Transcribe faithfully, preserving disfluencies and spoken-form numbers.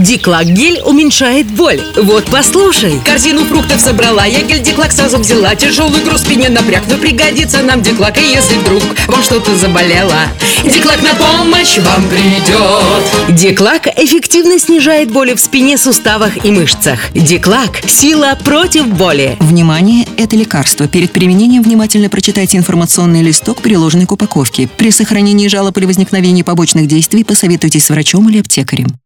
Диклак гель уменьшает боль. Вот, послушай. Корзину фруктов собрала, я гель Диклак сразу взяла. Тяжелый груз спине напряг, но пригодится нам Диклак. И если вдруг вам что-то заболело, Диклак на помощь вам придет. Диклак эффективно снижает боли в спине, суставах и мышцах. Диклак – сила против боли. Внимание! Это лекарство. Перед применением внимательно прочитайте информационный листок, приложенный к упаковке. При сохранении жалоб или возникновении побочных действий посоветуйтесь с врачом или аптекарем.